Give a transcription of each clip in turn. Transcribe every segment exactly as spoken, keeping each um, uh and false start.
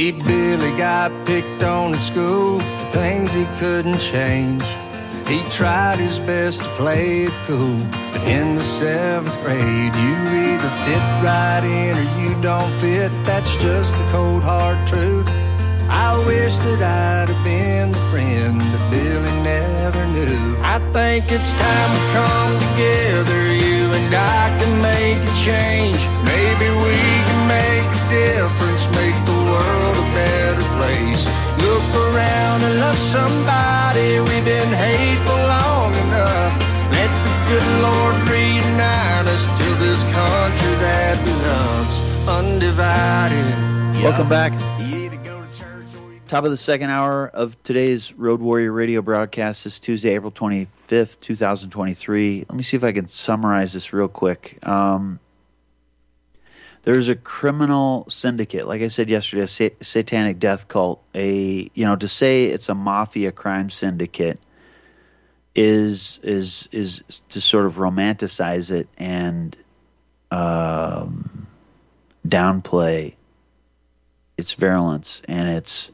See, Billy got picked on at school for things he couldn't change. He tried his best to play it cool, but in the seventh grade, you either fit right in or you don't fit. That's just the cold hard truth. I wish that I'd have been the friend that Billy never knew. I think it's time to come together, you and I can make a change. Maybe we can make a difference, make the world a better place. Look around and love somebody, we've been hateful long enough. Let the good Lord reunite us till this country that we love's undivided. Welcome back. Top of the second hour of today's Road Warrior Radio broadcast this Tuesday, April twenty-fifth, twenty twenty-three. Let me see if I can summarize this real quick. Um, there's a criminal syndicate, like I said yesterday, a sa- satanic death cult. A you know to say it's a mafia crime syndicate is is is to sort of romanticize it and um, downplay its virulence and its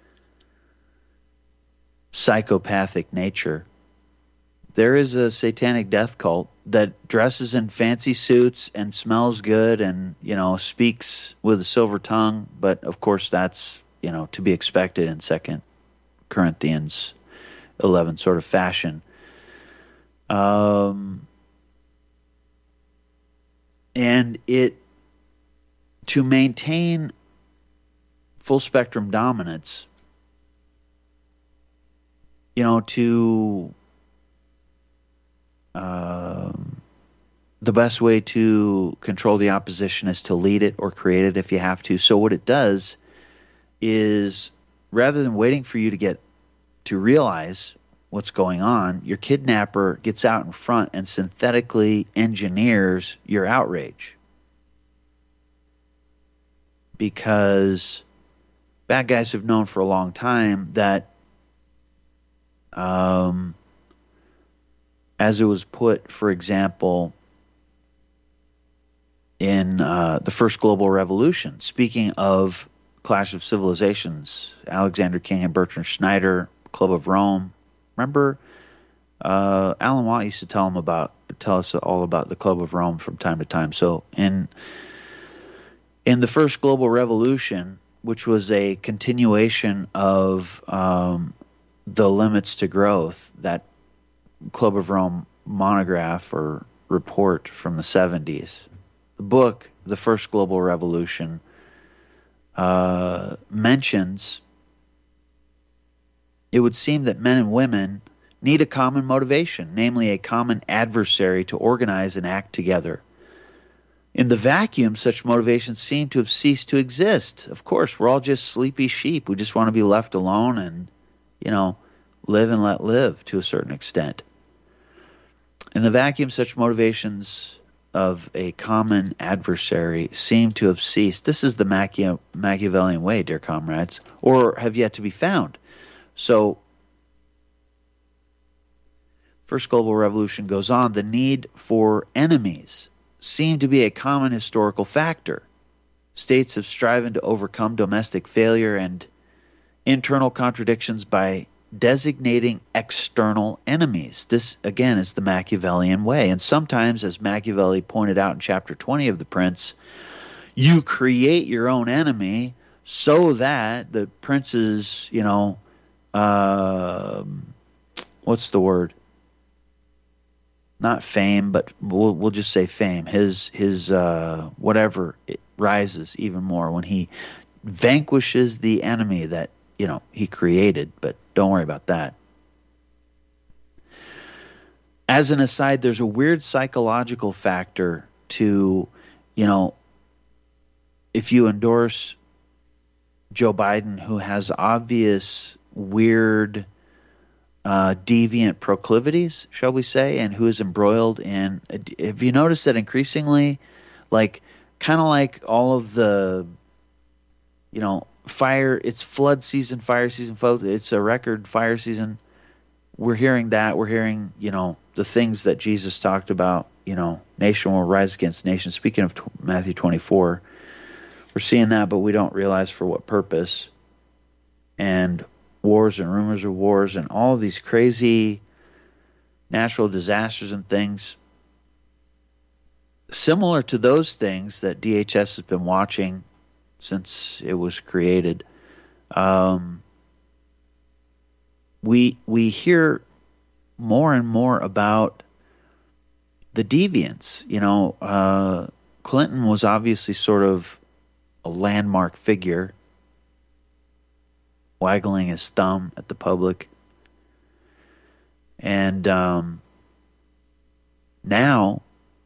psychopathic nature. There is a satanic death cult that dresses in fancy suits and smells good and, you know, speaks with a silver tongue, but of course that's, you know, to be expected in Second Corinthians eleven sort of fashion. Um, and it, to maintain full spectrum dominance, you know, to um, the best way to control the opposition is to lead it or create it if you have to. So what it does is, rather than waiting for you to get to realize what's going on, your kidnapper gets out in front and synthetically engineers your outrage. Because bad guys have known for a long time that Um, as it was put, for example, in uh, the first global revolution, speaking of Clash of Civilizations, Alexander King and Bertrand Schneider, Club of Rome. Remember, uh, Alan Watt used to tell him about, tell us all about the Club of Rome from time to time. So in in the first global revolution, which was a continuation of um, The Limits to Growth, that Club of Rome monograph or report from the seventies. The book, The First Global Revolution, uh, mentions it would seem that men and women need a common motivation, namely a common adversary to organize and act together. In the vacuum, such motivations seem to have ceased to exist. Of course, we're all just sleepy sheep. We just want to be left alone and, you know, live and let live to a certain extent. In the vacuum, such motivations of a common adversary seem to have ceased. This is the Machia- Machiavellian way, dear comrades, or have yet to be found. So, First Global Revolution goes on. The need for enemies seemed to be a common historical factor. States have striven to overcome domestic failure and internal contradictions by designating external enemies. This, again, is the Machiavellian way. And sometimes, as Machiavelli pointed out in chapter twenty of The Prince, you create your own enemy so that the prince's, you know, uh, what's the word? Not fame, but we'll, we'll just say fame. His, his uh, whatever, it rises even more when he vanquishes the enemy that, you know, he created, but don't worry about that. As an aside, there's a weird psychological factor to, you know, if you endorse Joe Biden, who has obvious weird uh, deviant proclivities, shall we say, and who is embroiled in, have you noticed that increasingly, like, kind of like all of the, you know, fire, it's flood season, fire season, it's a record fire season. We're hearing that. We're hearing, you know, the things that Jesus talked about, you know, nation will rise against nation. Speaking of Matthew twenty-four, We're seeing that, but we don't realize for what purpose. And wars and rumors of wars and all of these crazy natural disasters and things, similar to those things that D H S has been watching since it was created. Um, we we hear more and more about the deviants. You know, uh, Clinton was obviously sort of a landmark figure, waggling his thumb at the public. And um, now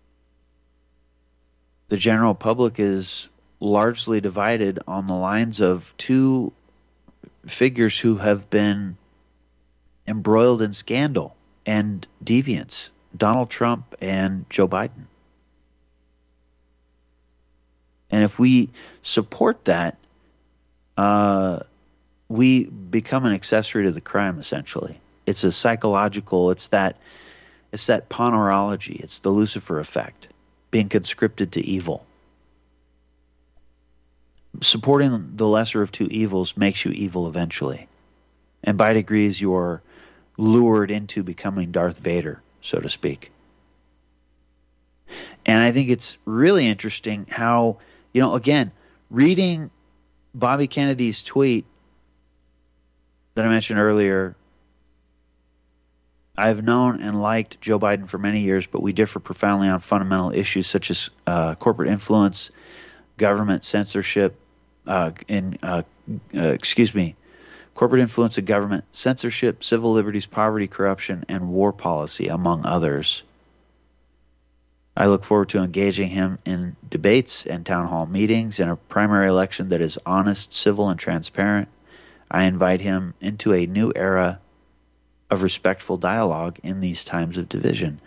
the general public is largely divided on the lines of two figures who have been embroiled in scandal and deviance, Donald Trump and Joe Biden. And if we support that, uh, we become an accessory to the crime, essentially. It's a psychological, it's that, it's that ponerology, it's the Lucifer effect, being conscripted to evil. Supporting the lesser of two evils makes you evil eventually. And by degrees, you are lured into becoming Darth Vader, so to speak. And I think it's really interesting how, you know, again, reading Bobby Kennedy's tweet that I mentioned earlier, I've known and liked Joe Biden for many years, but we differ profoundly on fundamental issues such as uh, corporate influence, government censorship, uh, in, uh, uh, excuse me, corporate influence of government, censorship, civil liberties, poverty, corruption, and war policy, among others. I look forward to engaging him in debates and town hall meetings in a primary election that is honest, civil, and transparent. I invite him into a new era of respectful dialogue in these times of division.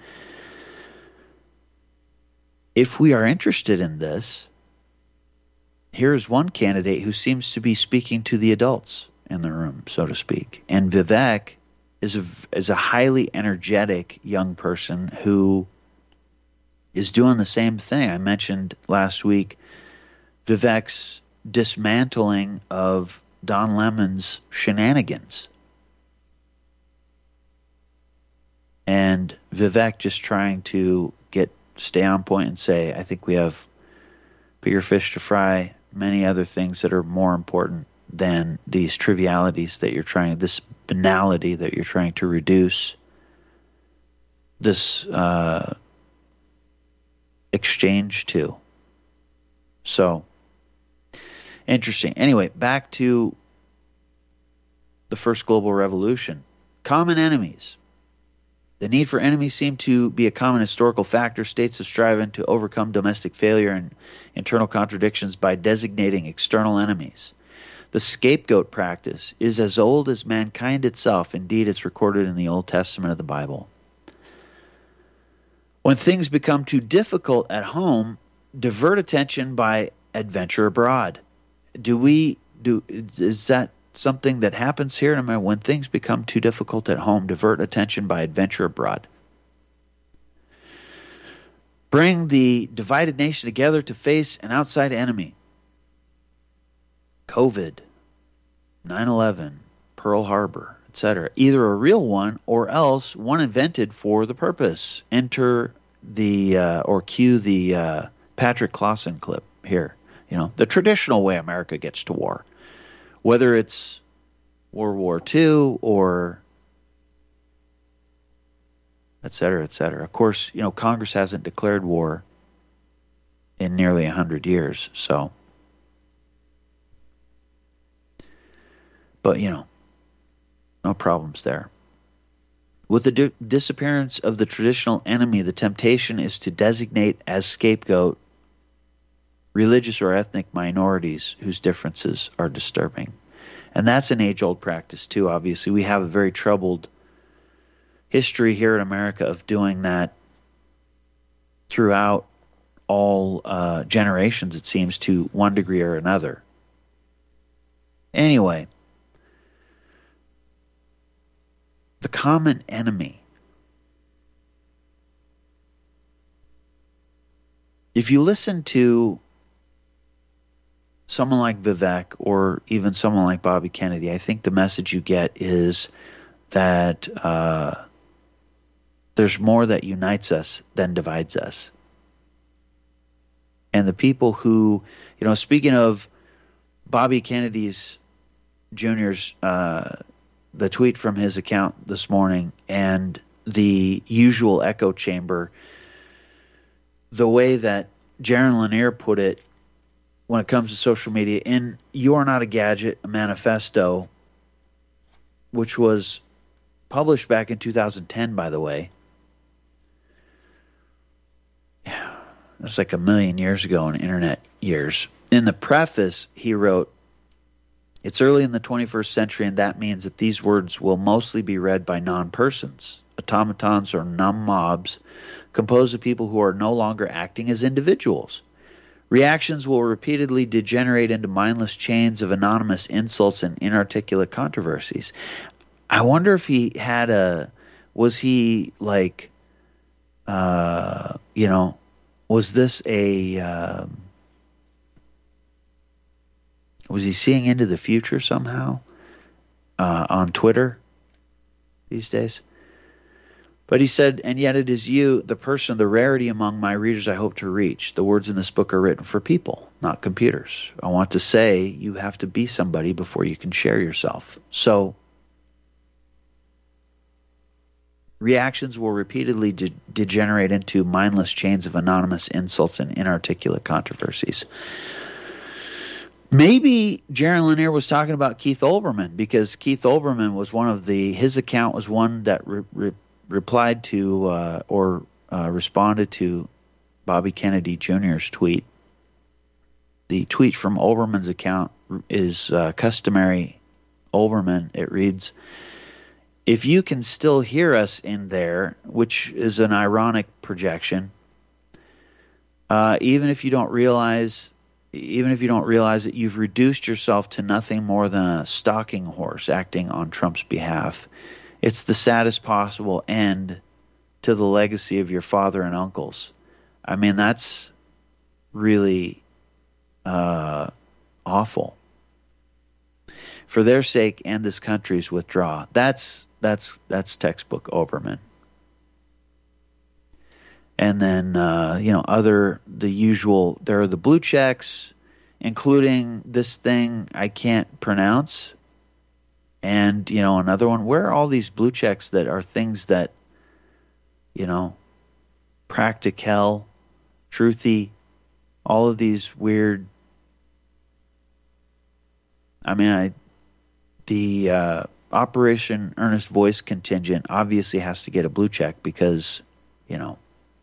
If we are interested in this, here's one candidate who seems to be speaking to the adults in the room, so to speak. And Vivek is a, is a highly energetic young person who is doing the same thing. I mentioned last week Vivek's dismantling of Don Lemon's shenanigans. And Vivek just trying to get stay on point and say, I think we have bigger fish to fry, many other things that are more important than these trivialities that you're trying, this banality that you're trying to reduce this uh, exchange to. So, interesting. Anyway, back to the first global revolution. Common enemies. The need for enemies seemed to be a common historical factor. States have striven to overcome domestic failure and internal contradictions by designating external enemies. The scapegoat practice is as old as mankind itself. Indeed, it's recorded in the Old Testament of the Bible. When things become too difficult at home, divert attention by adventure abroad. Do we do? Is that something that happens here? I mean, when things become too difficult at home, divert attention by adventure abroad. Bring the divided nation together to face an outside enemy. COVID, nine eleven, Pearl Harbor, et cetera. Either a real one or else one invented for the purpose. Enter the, uh, or cue the uh, Patrick Clausen clip here. You know, the traditional way America gets to war. Whether it's World War Two or et cetera, et cetera. Of course, you know, Congress hasn't declared war in nearly one hundred years, so. But, you know, no problems there. With the di- disappearance of the traditional enemy, the temptation is to designate as scapegoat religious or ethnic minorities whose differences are disturbing. And that's an age-old practice, too, obviously. We have a very troubled history here in America of doing that throughout all uh, generations, it seems, to one degree or another. Anyway, the common enemy. If you listen to someone like Vivek or even someone like Bobby Kennedy, I think the message you get is that uh, there's more that unites us than divides us. And the people who, you know, speaking of Bobby Kennedy's Junior's, uh, the tweet from his account this morning and the usual echo chamber, the way that Jaron Lanier put it when it comes to social media in You Are Not a Gadget, a manifesto, which was published back in two thousand ten, by the way. Yeah, that's like a million years ago in internet years. In the preface, he wrote, "It's early in the twenty-first century, and that means that these words will mostly be read by non-persons, automatons or numb mobs, composed of people who are no longer acting as individuals. Reactions will repeatedly degenerate into mindless chains of anonymous insults and inarticulate controversies." I wonder if he had a, was he like, uh, you know, was this a, um, was he seeing into the future somehow uh, on Twitter these days? But he said, "And yet it is you, the person, the rarity among my readers I hope to reach. The words in this book are written for people, not computers. I want to say you have to be somebody before you can share yourself. So reactions will repeatedly de- degenerate into mindless chains of anonymous insults and inarticulate controversies." Maybe Jaron Lanier was talking about Keith Olbermann, because Keith Olbermann was one of the, his account was one that re- re- replied to uh, or uh, responded to Bobby Kennedy Junior's tweet. The tweet from Olbermann's account is uh, customary Olbermann. It reads, "If you can still hear us in there," which is an ironic projection, uh, even if you don't realize Even if you don't realize it, you've reduced yourself to nothing more than a stalking horse acting on Trump's behalf. It's the saddest possible end to the legacy of your father and uncles. I mean, that's really uh, awful. "For their sake and this country's, withdraw." That's that's that's textbook Olbermann. And then, uh, you know, other, the usual, there are the blue checks, including this thing I can't pronounce. And, you know, another one. Where are all these blue checks that are things that, you know, practical, truthy, all of these weird, I mean, I, the uh, Operation Earnest Voice contingent obviously has to get a blue check because, you know,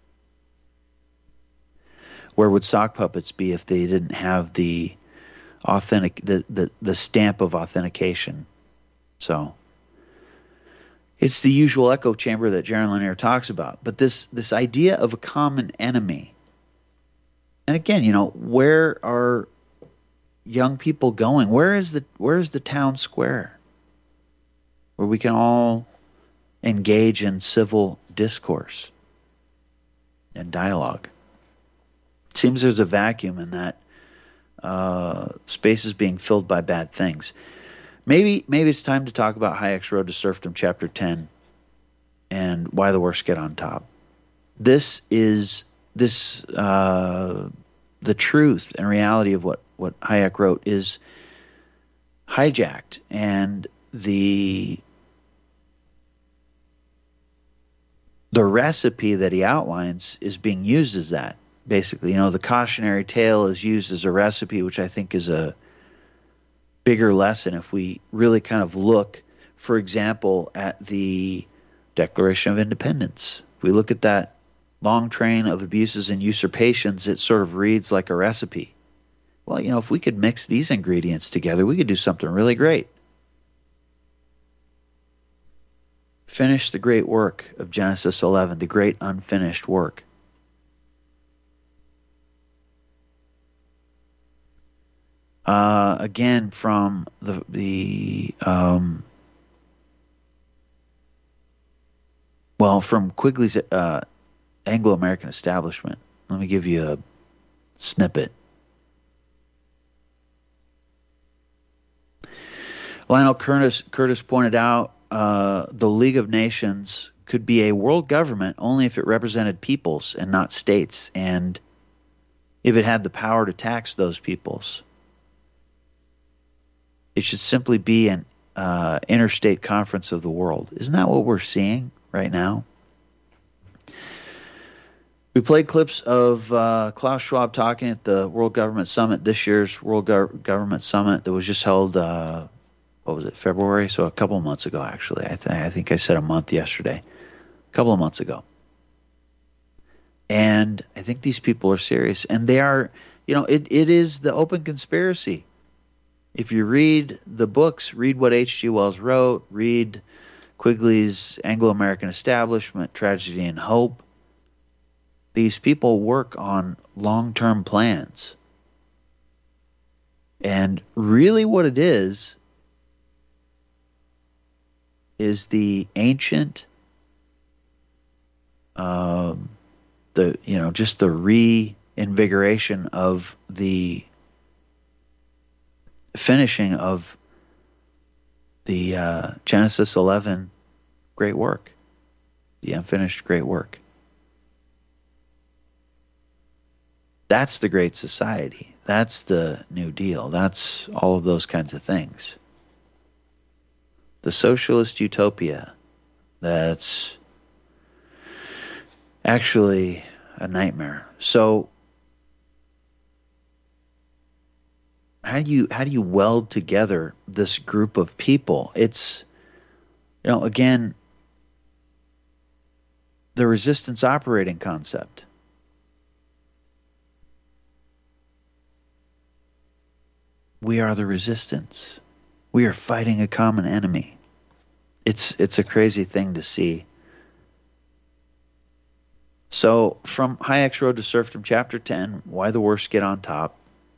where would sock puppets be if they didn't have the authentic, the, the, the stamp of authentication? So it's the usual echo chamber that Jaron Lanier talks about. But this this idea of a common enemy, and again, you know, where are young people going? Where is the where is the town square where we can all engage in civil discourse and dialogue? It seems there's a vacuum in that uh, space is being filled by bad things. Maybe maybe it's time to talk about Hayek's Road to Serfdom, Chapter ten, and why the worst get on top. This is this uh, the truth and reality of what, what Hayek wrote is hijacked, and the the recipe that he outlines is being used as that. Basically, you know, the cautionary tale is used as a recipe, which I think is a bigger lesson if we really kind of look, for example, at the Declaration of Independence. If we look at that long train of abuses and usurpations, it sort of reads like a recipe. Well, you know, if we could mix these ingredients together, we could do something really great. Finish the great work of Genesis eleven, the great unfinished work. Uh, again, from the the um, well, from Quigley's uh, Anglo-American Establishment. Let me give you a snippet. Lionel Curtis, Curtis pointed out uh, the League of Nations could be a world government only if it represented peoples and not states, and if it had the power to tax those peoples. It should simply be an uh, interstate conference of the world. Isn't that what we're seeing right now? We played clips of uh, Klaus Schwab talking at the World Government Summit, this year's World Go- Government Summit that was just held, uh, what was it, February? So a couple of months ago, actually. I, th- I think I said a month yesterday. A couple of months ago. And I think these people are serious. And they are, you know, it, it is the open conspiracy. If you read the books, read what H G Wells wrote, read Quigley's Anglo-American Establishment, Tragedy and Hope. These people work on long-term plans. And really what it is, is the ancient, um, the you know, just the reinvigoration of the finishing of the uh, Genesis eleven great work, the unfinished great work. That's the Great Society. That's the New Deal. That's all of those kinds of things. The socialist utopia that's actually a nightmare. So how do you how do you weld together this group of people? It's, you know, again, the resistance operating concept. We are the resistance. We are fighting a common enemy. It's it's a crazy thing to see. So, from Hayek's Road to Serfdom, Chapter ten, Why the Worst Get on Top.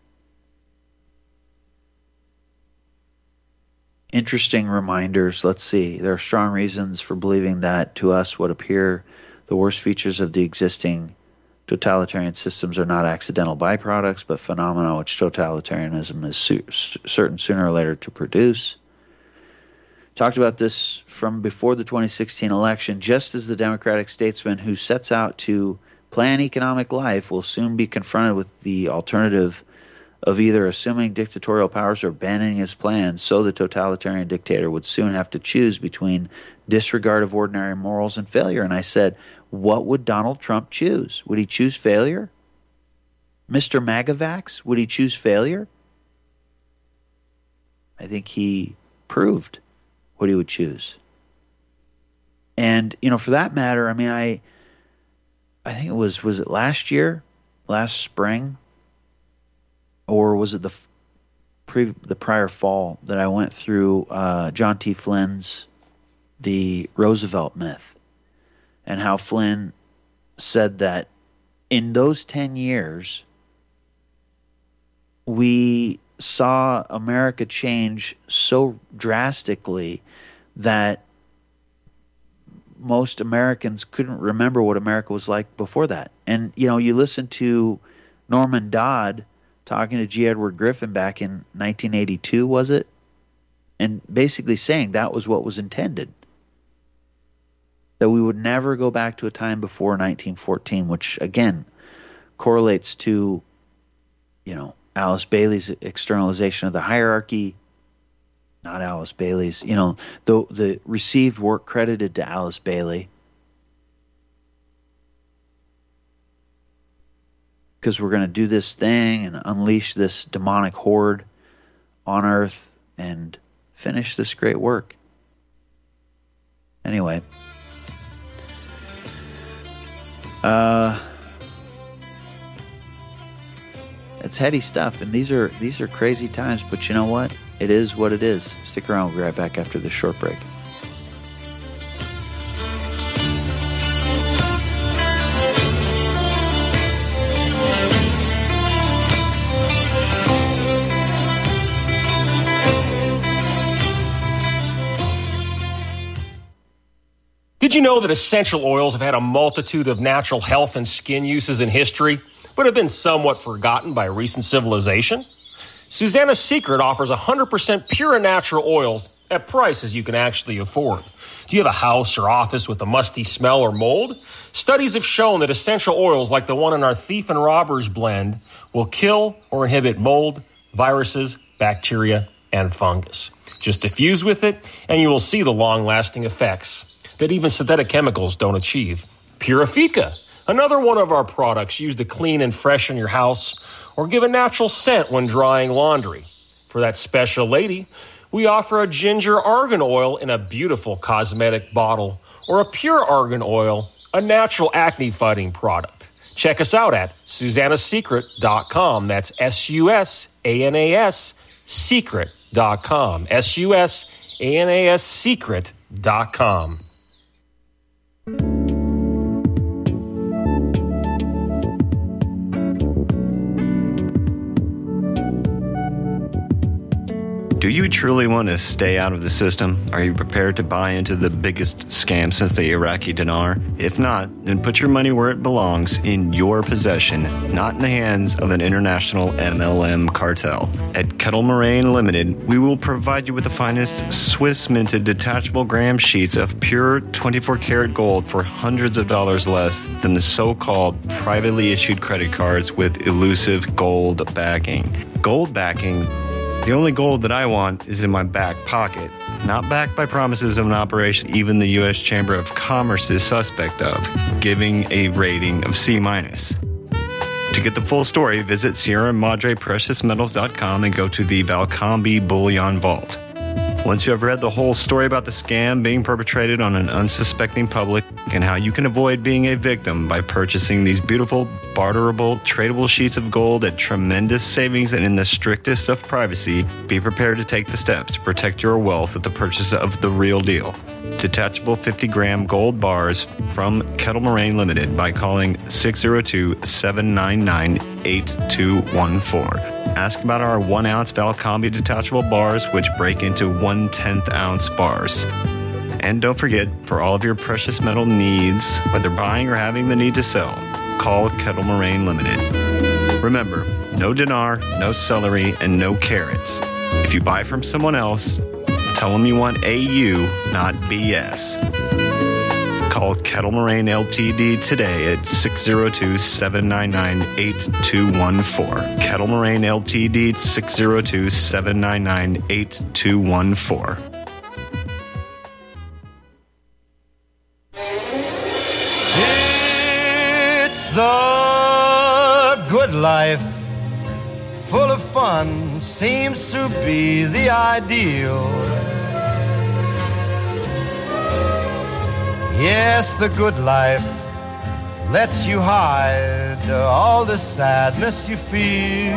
Interesting reminders. Let's see. There are strong reasons for believing that to us what appear the worst features of the existing totalitarian systems are not accidental byproducts, but phenomena which totalitarianism is su- certain sooner or later to produce. Talked about this from before the twenty sixteen election. Just as the democratic statesman who sets out to plan economic life will soon be confronted with the alternative of either assuming dictatorial powers or abandoning his plans, so the totalitarian dictator would soon have to choose between disregard of ordinary morals and failure. And I said, what would Donald Trump choose? Would he choose failure? Mister MAGAVax, would he choose failure? I think he proved what he would choose. And, you know, for that matter, I mean, I I think it was, was it last year, last spring, or was it the pre, the prior fall that I went through uh, John T. Flynn's The Roosevelt Myth, and how Flynn said that in those ten years, we saw America change so drastically that most Americans couldn't remember what America was like before that. And, you know, you listen to Norman Dodd talking to G. Edward Griffin back in nineteen eighty-two, was it? And basically saying that was what was intended. That we would never go back to a time before nineteen fourteen, which, again, correlates to, you know, Alice Bailey's externalization of the hierarchy. Not Alice Bailey's, you know, the, the received work credited to Alice Bailey. Because we're going to do this thing and unleash this demonic horde on Earth and finish this great work. Anyway. Uh, it's heady stuff, and these are these are crazy times, but you know what? It is what it is. Stick around, we'll be right back after this short break. Did you know that essential oils have had a multitude of natural health and skin uses in history, but have been somewhat forgotten by recent civilization? Susanna's Secret offers one hundred percent pure and natural oils at prices you can actually afford. Do you have a house or office with a musty smell or mold? Studies have shown that essential oils like the one in our Thief and Robbers blend will kill or inhibit mold, viruses, bacteria, and fungus. Just diffuse with it, and you will see the long-lasting effects that even synthetic chemicals don't achieve. Purifica, another one of our products used to clean and freshen your house or give a natural scent when drying laundry. For that special lady, we offer a ginger argan oil in a beautiful cosmetic bottle or a pure argan oil, a natural acne-fighting product. Check us out at susanna secret dot com. That's S U S A N A S secret dot com. S U S A N A S secret dot com. Do you truly want to stay out of the system? Are you prepared to buy into the biggest scam since the Iraqi dinar? If not, then put your money where it belongs, in your possession, not in the hands of an international M L M cartel. At Kettle Moraine Limited, we will provide you with the finest Swiss-minted detachable gram sheets of pure twenty-four karat gold for hundreds of dollars less than the so-called privately issued credit cards with elusive gold backing. Gold backing? The only gold that I want is in my back pocket, not backed by promises of an operation even the U S Chamber of Commerce is suspect of, giving a rating of C minus. To get the full story, visit Sierra Madre Precious Metals dot com and go to the Valcambi Bullion Vault. Once you have read the whole story about the scam being perpetrated on an unsuspecting public and how you can avoid being a victim by purchasing these beautiful, barterable, tradable sheets of gold at tremendous savings and in the strictest of privacy, be prepared to take the steps to protect your wealth with the purchase of the real deal. Detachable fifty gram gold bars from Kettle Moraine Limited by calling six oh two, seven nine nine, eight two one four. Ask about our one ounce Valcambi detachable bars, which break into one tenth ounce bars. And don't forget, for all of your precious metal needs, whether buying or having the need to sell, call Kettle Moraine Limited. Remember, no dinar, no celery, and no carrots. If you buy from someone else, tell them you want A U, not B S. Call Kettle Moraine Limited today at six oh two, seven nine nine, eight two one four. Kettle Moraine Limited, six oh two, seven nine nine, eight two one four. It's the good life, full of fun, seems to be the ideal. Yes, the good life lets you hide all the sadness you feel.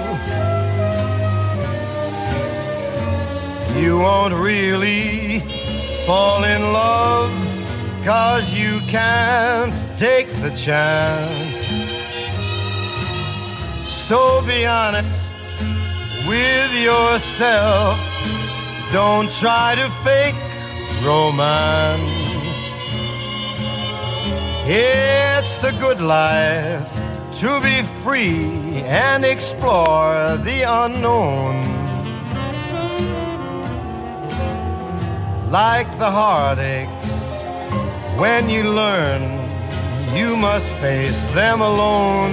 You won't really fall in love, 'cause you can't take the chance. So be honest with yourself. Don't try to fake romance. It's the good life to be free and explore the unknown. Like the heartaches, when you learn you must face them alone.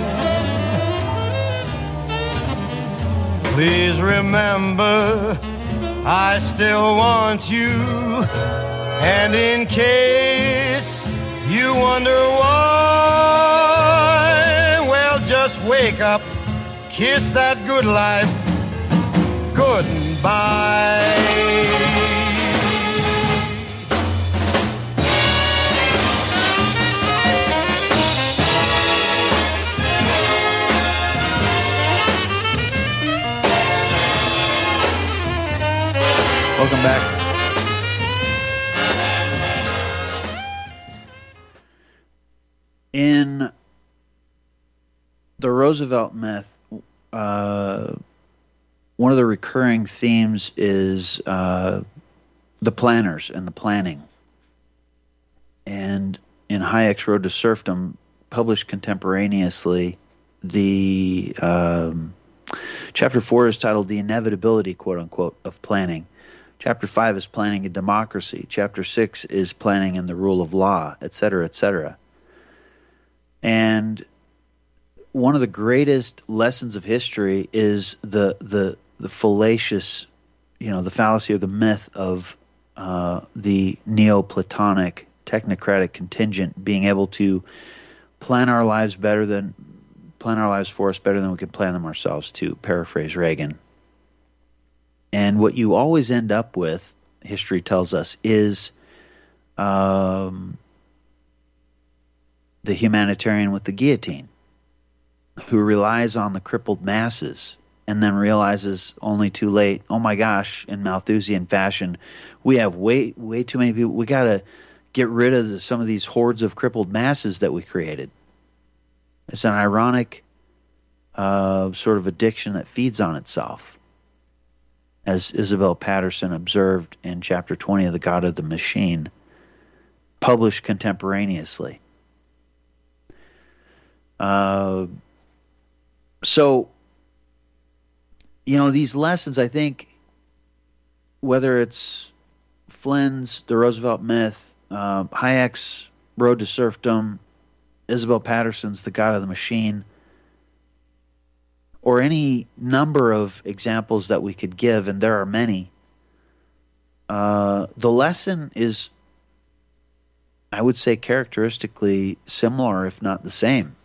Please remember, I still want you, and in case you wonder why, well, just wake up, kiss that good life goodbye. Welcome back. In the Roosevelt myth, uh, one of the recurring themes is uh, the planners and the planning. And in Hayek's Road to Serfdom, published contemporaneously, the um, Chapter four is titled The Inevitability, quote unquote, of Planning. Chapter five is Planning a Democracy. Chapter six is Planning and the Rule of Law, et cetera, et cetera. And one of the greatest lessons of history is the the the fallacious, you know, the fallacy or the myth of uh, the Neoplatonic technocratic contingent being able to plan our lives better than plan our lives for us better than we can plan them ourselves, to paraphrase Reagan. And what you always end up with, history tells us, is um, the humanitarian with the guillotine, who relies on the crippled masses and then realizes only too late, oh my gosh, in Malthusian fashion, we have way way too many people. We got to get rid of the, some of these hordes of crippled masses that we created. It's an ironic uh, sort of addiction that feeds on itself, as Isabel Patterson observed in chapter twenty of The God of the Machine, published contemporaneously. Uh, so, you know, these lessons, I think, whether it's Flynn's The Roosevelt Myth, uh, Hayek's Road to Serfdom, Isabel Patterson's The God of the Machine, or any number of examples that we could give, and there are many, uh, the lesson is, I would say, characteristically similar, if not the same.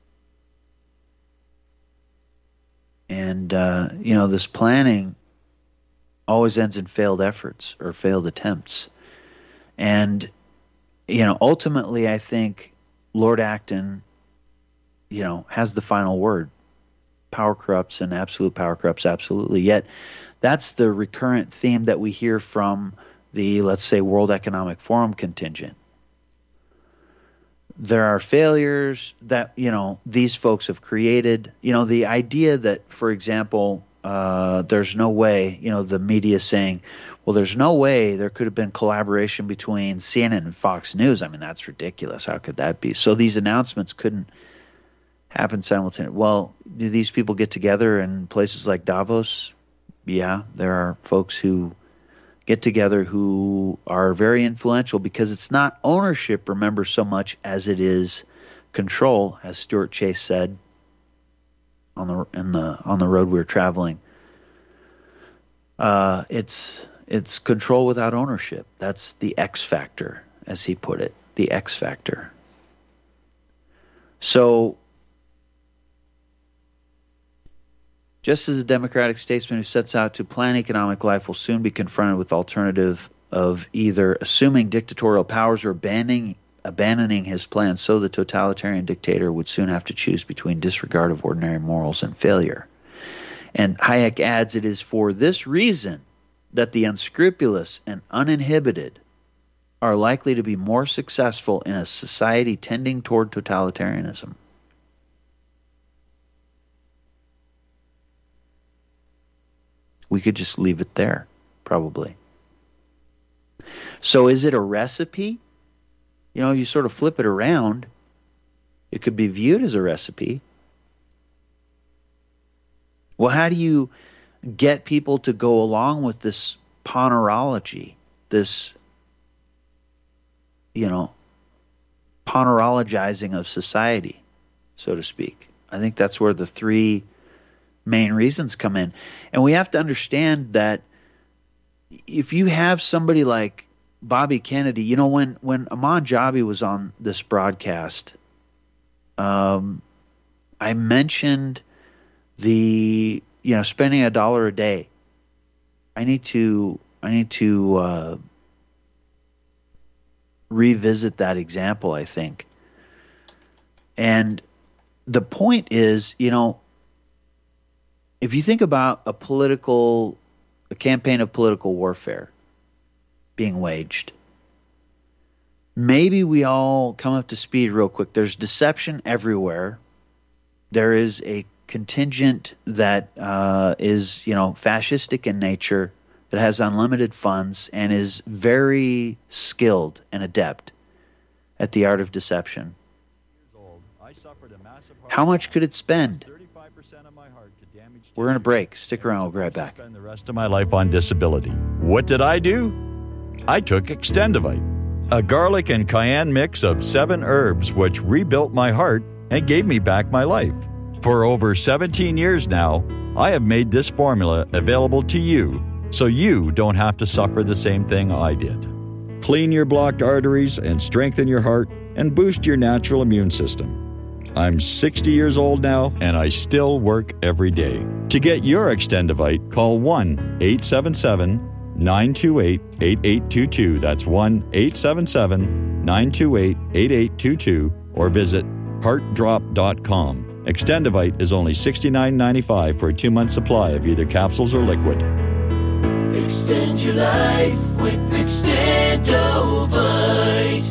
And, uh, you know, this planning always ends in failed efforts or failed attempts. And, you know, ultimately, I think Lord Acton, you know, has the final word. Power corrupts, and absolute power corrupts absolutely. Yet that's the recurrent theme that we hear from the, let's say, World Economic Forum contingent. There are failures that, you know, these folks have created. You know, the idea that, for example, uh, there's no way, you know, the media saying, well, there's no way there could have been collaboration between C N N and Fox News. I mean, that's ridiculous. How could that be? So these announcements couldn't happen simultaneously. Well, do these people get together in places like Davos? Yeah, there are folks who get together who are very influential, because it's not ownership, remember, so much as it is control, as Stuart Chase said on the in the on the road we were traveling. Uh, it's it's control without ownership. That's the X factor, as he put it, the X factor. So, just as a democratic statesman who sets out to plan economic life will soon be confronted with the alternative of either assuming dictatorial powers or abandoning, abandoning his plans, so the totalitarian dictator would soon have to choose between disregard of ordinary morals and failure. And Hayek adds, it is for this reason that the unscrupulous and uninhibited are likely to be more successful in a society tending toward totalitarianism. We could just leave it there, probably. So is it a recipe? You know, you sort of flip it around. It could be viewed as a recipe. Well, how do you get people to go along with this ponerology, this, you know, ponerologizing of society, so to speak? I think that's where the three main reasons come in. And we have to understand that if you have somebody like Bobby Kennedy, you know, when, when Ahmad Jabi was on this broadcast, um, I mentioned the, you know, spending a dollar a day. I need to, I need to uh, revisit that example, I think. And the point is, you know, if you think about a political, a campaign of political warfare being waged, maybe we all come up to speed real quick. There's deception everywhere. There is a contingent that uh, is, you know, fascistic in nature, that has unlimited funds and is very skilled and adept at the art of deception. How much could it spend We're in a break. Stick around. We'll be right back. Spend the rest of my life on disability. What did I do? I took Extendivite, a garlic and cayenne mix of seven herbs which rebuilt my heart and gave me back my life. For over seventeen years now, I have made this formula available to you so you don't have to suffer the same thing I did. Clean your blocked arteries and strengthen your heart and boost your natural immune system. I'm sixty years old now, and I still work every day. To get your Extendivite, call one eight seven seven, nine two eight, eight eight two two. That's one eight seven seven, nine two eight, eight eight two two, or visit heart drop dot com. Extendivite is only sixty-nine ninety-five for a two-month supply of either capsules or liquid. Extend your life with Extendovite.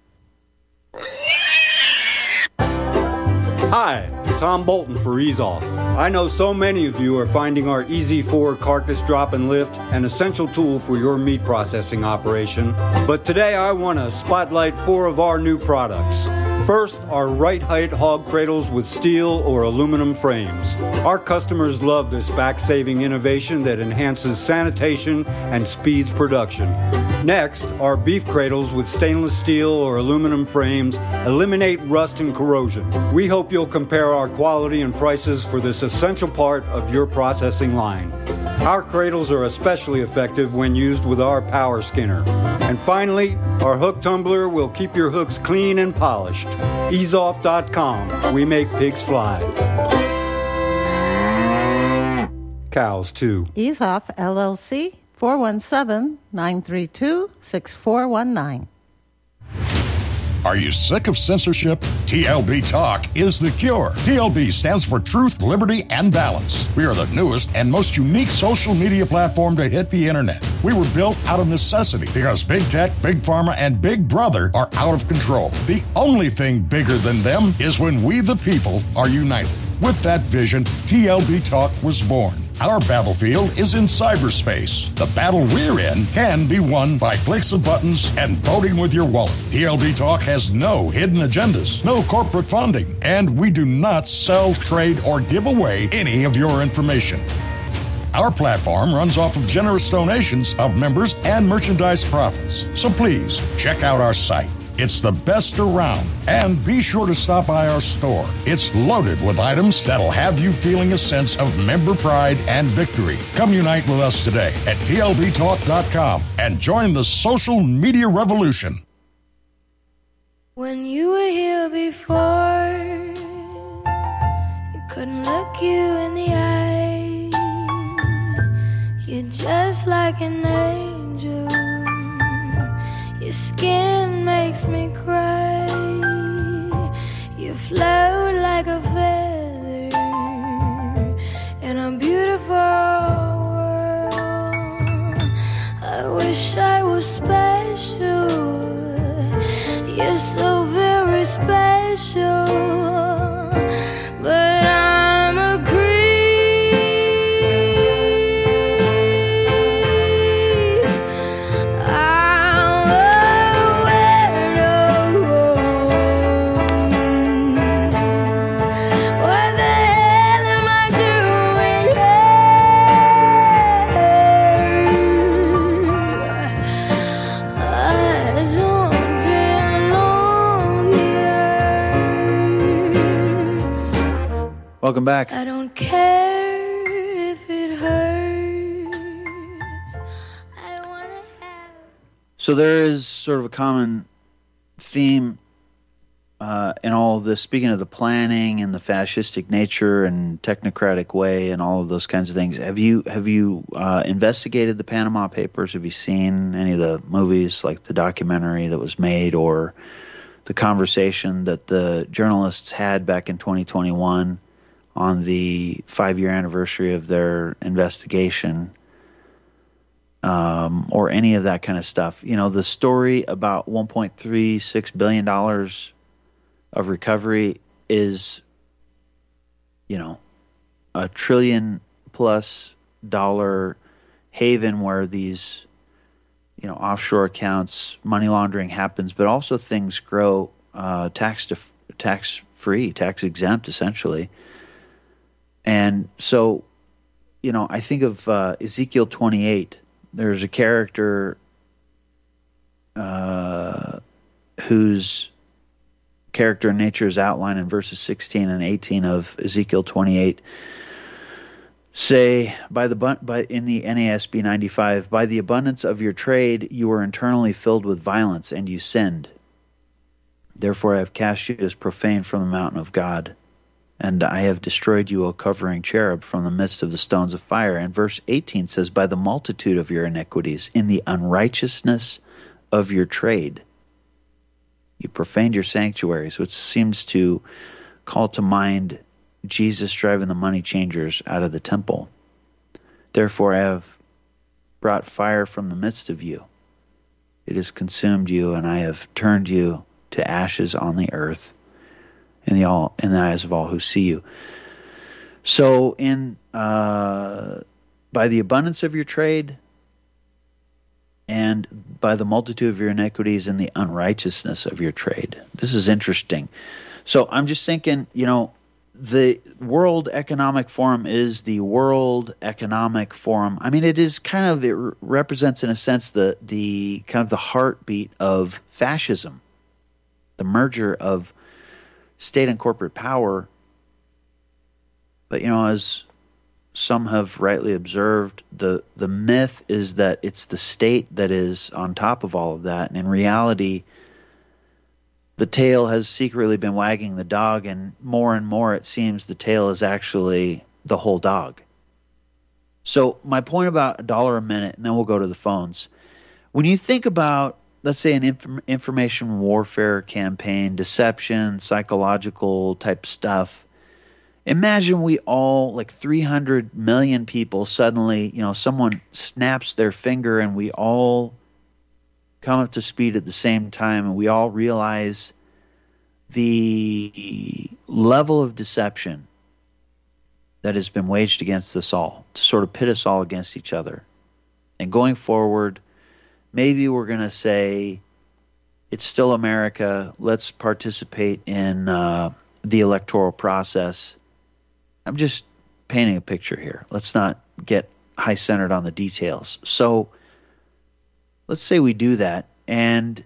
Hi, Tom Bolton for Ease Off. I know so many of you are finding our Easy four carcass drop and lift an essential tool for your meat processing operation, but today I want to spotlight four of our new products. First, our right height hog cradles with steel or aluminum frames. Our customers love this back-saving innovation that enhances sanitation and speeds production. Next, our beef cradles with stainless steel or aluminum frames eliminate rust and corrosion. We hope you'll compare our quality and prices for this essential part of your processing line. Our cradles are especially effective when used with our power skinner. And finally, our hook tumbler will keep your hooks clean and polished. ease off dot com. We make pigs fly. Cows, too. Ease Off, L L C, four one seven, nine three two, six four one nine. Are you sick of censorship? T L B Talk is the cure. T L B stands for Truth, Liberty, and Balance. We are the newest and most unique social media platform to hit the internet. We were built out of necessity because Big Tech, Big Pharma, and Big Brother are out of control. The only thing bigger than them is when we the people are united. With that vision, T L B Talk was born. Our battlefield is in cyberspace. The battle we're in can be won by clicks of buttons and voting with your wallet. T L B Talk has no hidden agendas, no corporate funding, and we do not sell, trade, or give away any of your information. Our platform runs off of generous donations of members and merchandise profits. So please, check out our site. It's the best around. And be sure to stop by our store. It's loaded with items that'll have you feeling a sense of member pride and victory. Come unite with us today at T L B talk dot com and join the social media revolution. When you were here before, you couldn't look you in the eye. You're just like an angel. Your skin makes me cry. You float like a feather in a beautiful world. I wish I was special. You're so very special. But I'm a creep. Welcome back. I don't care if it hurts. I wanna have... So there is sort of a common theme uh, in all of this, speaking of the planning and the fascistic nature and technocratic way and all of those kinds of things. Have you have you uh, investigated the Panama Papers? Have you seen any of the movies, like the documentary that was made, or the conversation that the journalists had back in twenty twenty-one on the five-year anniversary of their investigation, um, or any of that kind of stuff? You know, the story about one point three six billion dollars of recovery is, you know, a trillion plus dollar haven where these, you know, offshore accounts, money laundering happens, but also things grow uh, tax to, tax free, tax exempt, essentially. And so, you know, I think of uh, Ezekiel twenty-eight. There's a character uh, whose character and nature is outlined in verses sixteen and eighteen of Ezekiel twenty-eight. Say, by the by in the N A S B ninety-five, by the abundance of your trade you were internally filled with violence, and you sinned. Therefore I have cast you as profane from the mountain of God, and I have destroyed you, O covering cherub, from the midst of the stones of fire. And verse eighteen says, by the multitude of your iniquities, in the unrighteousness of your trade, you profaned your sanctuaries, which seems to call to mind Jesus driving the money changers out of the temple. Therefore I have brought fire from the midst of you. It has consumed you, and I have turned you to ashes on the earth in the all in the eyes of all who see you. So in uh, by the abundance of your trade and by the multitude of your iniquities and the unrighteousness of your trade. This is interesting. So I'm just thinking, you know, the World Economic Forum is the World Economic Forum. I mean, it is kind of, it re- represents in a sense the the kind of the heartbeat of fascism, the merger of state and corporate power. But, you know, as some have rightly observed, the the myth is that it's the state that is on top of all of that, and in reality, the tail has secretly been wagging the dog, and more and more it seems the tail is actually the whole dog. So my point about a dollar a minute, and then we'll go to the phones. When you think about, let's say, an inf- information warfare campaign, deception, psychological type stuff, imagine we all, like three hundred million people, suddenly, you know, someone snaps their finger and we all come up to speed at the same time, and we all realize the level of deception that has been waged against us all to sort of pit us all against each other. And going forward, maybe we're going to say, it's still America, let's participate in uh, the electoral process. I'm just painting a picture here. Let's not get high-centered on the details. So let's say we do that, and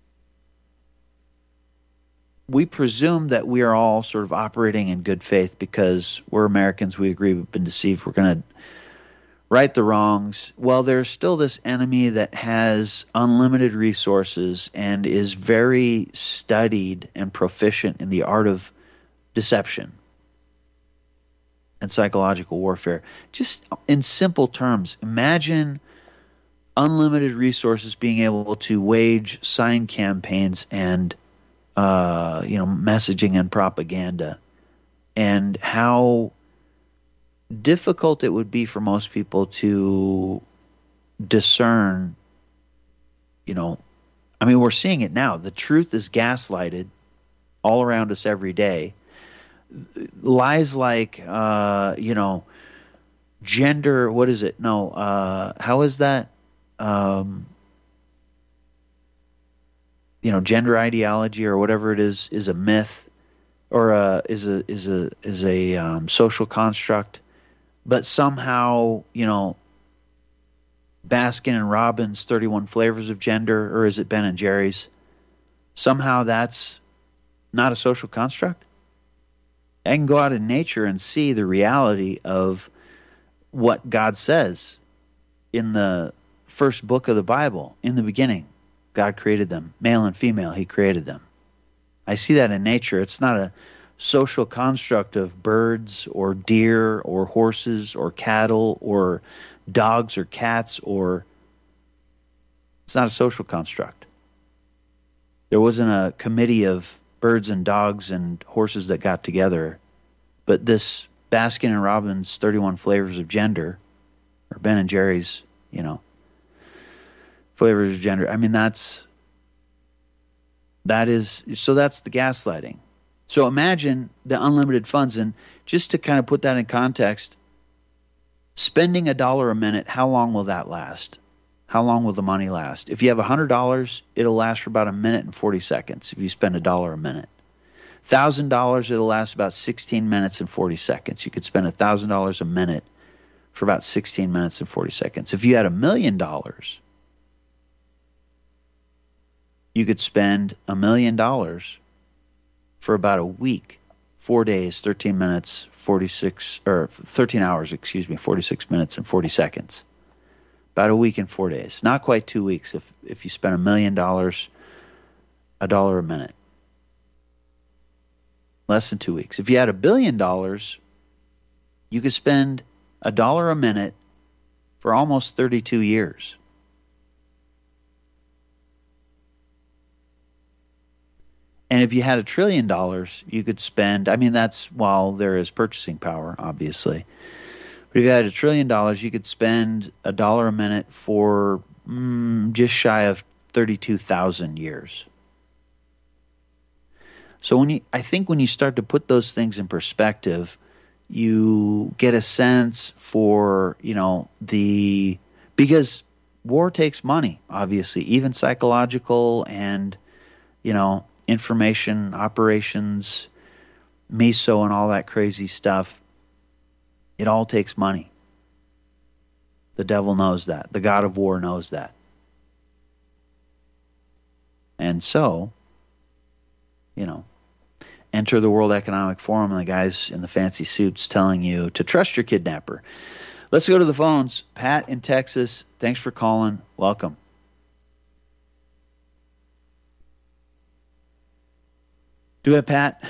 we presume that we are all sort of operating in good faith because we're Americans, we agree we've been deceived, we're going to right the wrongs. Well, there's still this enemy that has unlimited resources and is very studied and proficient in the art of deception and psychological warfare. Just in simple terms, imagine unlimited resources being able to wage sign campaigns and uh, you know, messaging and propaganda, and how difficult it would be for most people to discern, you know, I mean, we're seeing it now. The truth is gaslighted all around us every day. Lies like, uh, you know, gender, what is it? No, uh, how is that? Um, you know, gender ideology or whatever it is is a myth, or a, is a is a is a um, social construct. But somehow, you know, Baskin and Robbins' thirty-one Flavors of Gender, or is it Ben and Jerry's? Somehow that's not a social construct. I can go out in nature and see the reality of what God says in the first book of the Bible. In the beginning, God created them. Male and female, he created them. I see that in nature. It's not a social construct of birds or deer or horses or cattle or dogs or cats, or it's not a social construct. There wasn't a committee of birds and dogs and horses that got together, but this Baskin and Robbins' thirty-one Flavors of Gender, or Ben and Jerry's, you know, Flavors of Gender. I mean, that's that is so that's the gaslighting. So imagine the unlimited funds, and just to kind of put that in context, spending a dollar a minute, how long will that last? How long will the money last? If you have one hundred dollars, it'll last for about a minute and forty seconds if you spend a dollar a minute. one thousand dollars, it'll last about sixteen minutes and forty seconds. You could spend one thousand dollars a minute for about sixteen minutes and forty seconds. If you had a million dollars, you could spend a million dollars for about a week, four days, thirteen minutes, forty-six, or thirteen hours, excuse me, forty-six minutes and forty seconds. About a week and four days. Not quite two weeks if, if you spend a million dollars, a dollar a minute. Less than two weeks. If you had a billion dollars, you could spend a dollar a minute for almost thirty-two years. And if you had a trillion dollars, you could spend, I mean, that's while there is purchasing power, obviously. But if you had a trillion dollars, you could spend a dollar a minute for mm, just shy of thirty-two thousand years. So when you, I think when you start to put those things in perspective, you get a sense for, you know, the, because war takes money, obviously, even psychological and, you know, information operations, miso and all that crazy stuff. It all takes money. The devil knows that. The God of war knows that. And so, you know, enter the World Economic Forum and the guys in the fancy suits telling you to trust your kidnapper. Let's go to the phones. Pat in Texas, thanks for calling. Welcome. Do it, Pat.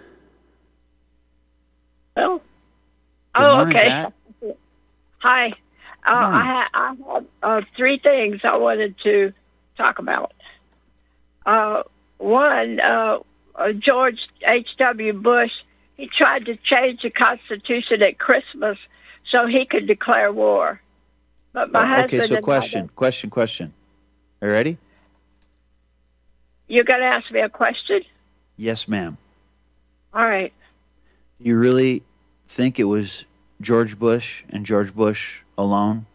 Well, Good oh, morning, okay. Pat. Hi. Uh, I, ha- I have uh, three things I wanted to talk about. Uh, one, uh, uh, George H W. Bush, he tried to change the Constitution at Christmas so he could declare war. But my Oh, husband okay, so and question, I, question, question. Are you ready? you're going to ask me a question? Yes, ma'am. All right. You really think it was George Bush and George Bush alone?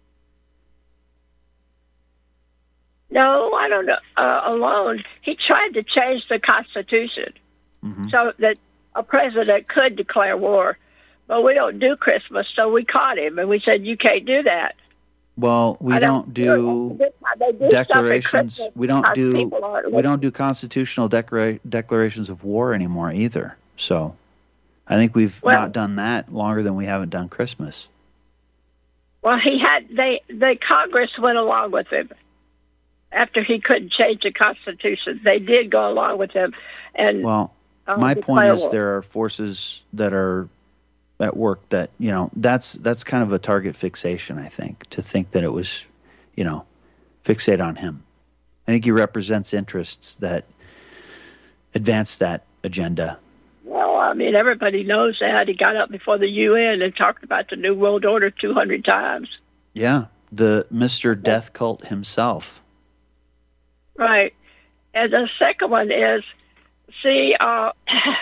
No, I don't know. Uh, alone, he tried to change the Constitution Mm-hmm. so that a president could declare war. But we don't do Christmas, so we caught him, and we said, you can't do that. Well, we I don't do They do stuff at declarations. Christmas We don't because do people aren't we don't do constitutional declara- declarations of war anymore either. So, I think we've Well- not done that longer than we haven't done Christmas. Well, he had they the Congress went along with him after he couldn't change the Constitution. They did go along with him, and Well, uh, my point declare is war. there are forces that are at work that, you know, that's that's kind of a target fixation, I think, to think that it was, you know, fixate on him. I think he represents interests that advance that agenda. Well, I mean, everybody knows that. He got up before the U N and talked about the New World Order two hundred times. Yeah, the Mister Death Cult himself. Right. And the second one is, see, uh,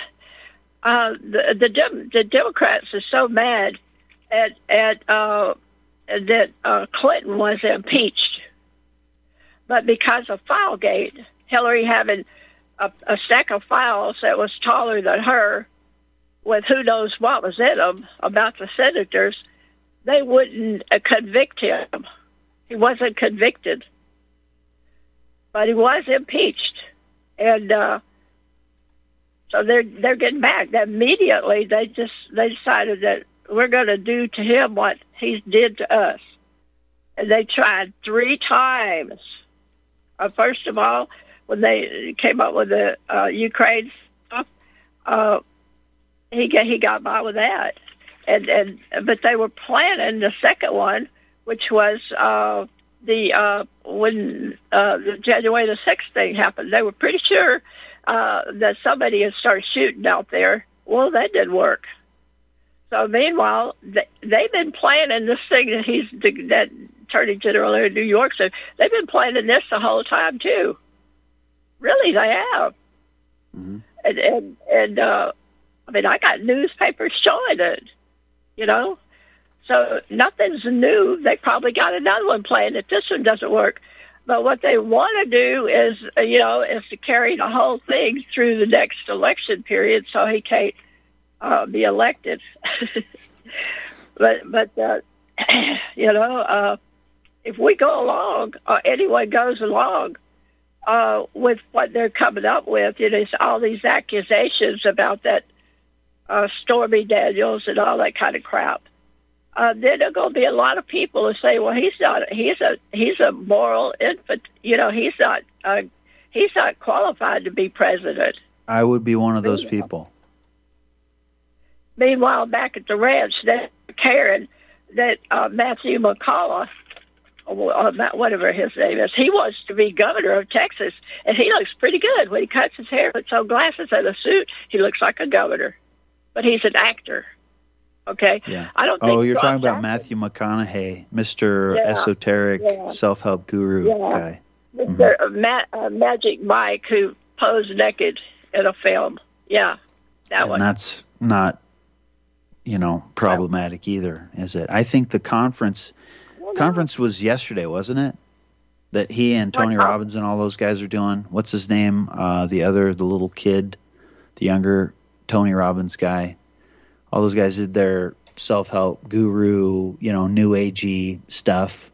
uh, the the, Dem- the Democrats are so mad at at uh, that uh, Clinton was impeached, but because of Filegate, Hillary having a, a stack of files that was taller than her, with who knows what was in them about the senators, they wouldn't uh, convict him. He wasn't convicted, but he was impeached, and uh, so they're they're getting back. That immediately they just they decided that we're going to do to him what he did to us, and they tried three times. Uh, first of all, when they came up with the uh, Ukraine stuff, uh, he got, he got by with that, and and but they were planning the second one, which was uh, the uh, when uh, the January the sixth thing happened. They were pretty sure uh, that somebody had started shooting out there. Well, that didn't work. So meanwhile, they, they've been planning this thing that he's that Attorney General in New York said. They've been planning this the whole time too. Really, they have. Mm-hmm. And and, and uh, I mean, I got newspapers showing it. You know, so nothing's new. They probably got another one playing if this one doesn't work. but what they want to do is, uh, you know, is to carry the whole thing through the next election period, so he can't uh, be elected. but but uh, you know, uh, if we go along, or anyone goes along uh, with what they're coming up with, it is all these accusations about that uh, Stormy Daniels and all that kind of crap. Uh, then there are going to be a lot of people who say, "Well, he's not. He's a he's a moral infant. You know, he's not. Uh, he's not qualified to be president." I would be one of those people. Meanwhile, back at the ranch, that Karen, that uh, Matthew McCullough, or whatever his name is, he wants to be governor of Texas, and he looks pretty good when he cuts his hair, puts on glasses and a suit. He looks like a governor, but he's an actor. Okay. Yeah. I don't. Think oh, you're Trump's talking about acting. Matthew McConaughey, Mister Yeah. Esoteric Yeah. Self-Help Guru Yeah. guy. Mister Mm-hmm. Ma- uh, Magic Mike, who posed naked in a film. Yeah, that And one. that's not, you know, problematic either, is it? I think the conference conference was yesterday, wasn't it? That he and Tony What, uh, Robbins and all those guys are doing. What's his name? Uh, the other, the little kid, the younger Tony Robbins guy. All those guys did their self-help guru, you know, new agey stuff.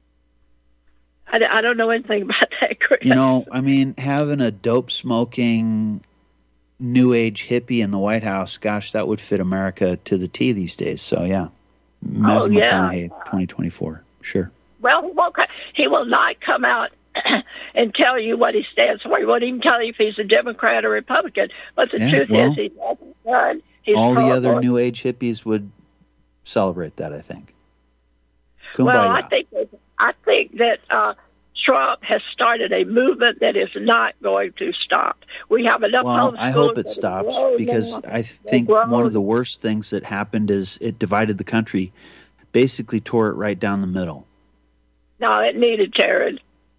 I, I don't know anything about that, Chris. You know, I mean, having a dope-smoking new age hippie in the White House, gosh, that would fit America to the T these days. So, yeah. Matthew Oh, yeah. McConaughey, twenty twenty-four. Sure. Well, he won't co- he will not come out and tell you what he stands for. He won't even tell you if he's a Democrat or Republican. But the Yeah, truth well, is, he's hasn't done. He's all the other pro-abortion. new age hippies would celebrate that, I think. Kumbaya. Well, I think that, I think that uh, Trump has started a movement that is not going to stop. We have enough Well, homeschoolers I hope it that have stops grown because now. I They've think one grown. of the worst things that happened is it divided the country, basically tore it right down the middle. No, it needed Jared.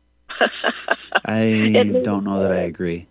I needed don't know that I agree.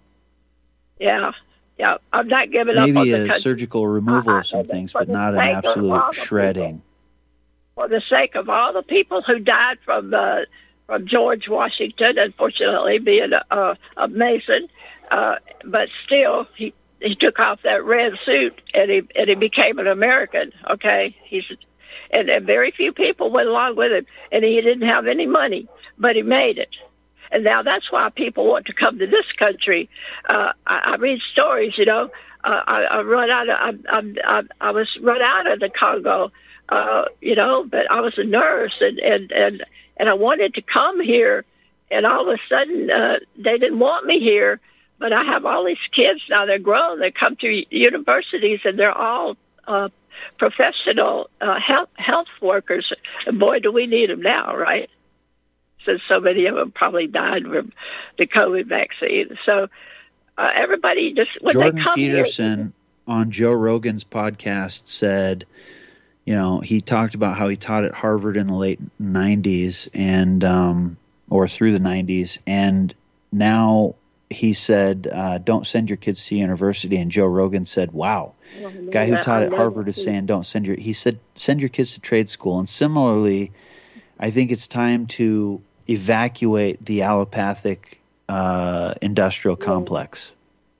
Yeah, yeah. I'm not giving up on Maybe the a country. surgical removal I- I- of some for things, the but not an sake of all absolute the shredding. For the sake of all the people who died from uh, from George Washington, unfortunately being a, a, a Mason, uh, but still he he took off that red suit and he and he became an American. Okay, he's and, and very few people went along with him, and he didn't have any money, but he made it. And now that's why people want to come to this country. Uh, I, I read stories, you know. Uh, I, I run out of, I, I, I, I was run out of the Congo, uh, you know, but I was a nurse and, and, and, and I wanted to come here. And all of a sudden, uh, they didn't want me here. But I have all these kids now. They're grown. They come to universities and they're all uh, professional uh, health, health workers. And boy, do we need them now, right? Since so many of them probably died from the COVID vaccine. So uh, everybody just, when Jordan they come Peterson here, on Joe Rogan's podcast said, you know, he talked about how he taught at Harvard in the late nineties and um, or through the nineties, and now he said, uh, don't send your kids to university. And Joe Rogan said, wow, well, guy who I- taught I at know Harvard that is too. saying, don't send your, he said, send your kids to trade school. And similarly, I think it's time to evacuate the allopathic uh, industrial complex.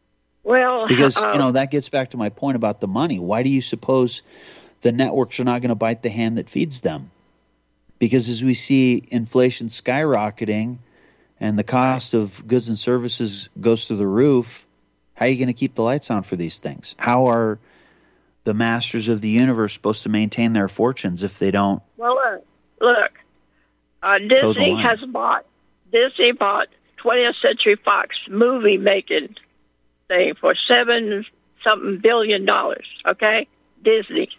Well, Because, uh, you know, that gets back to my point about the money. Why do you suppose the networks are not going to bite the hand that feeds them? Because as we see inflation skyrocketing and the cost of goods and services goes through the roof, how are you going to keep the lights on for these things? How are the masters of the universe supposed to maintain their fortunes if they don't? Well, look, look uh, Toe the Disney line. has bought, Disney bought twentieth Century Fox movie making thing for seven something billion dollars. Okay, Disney.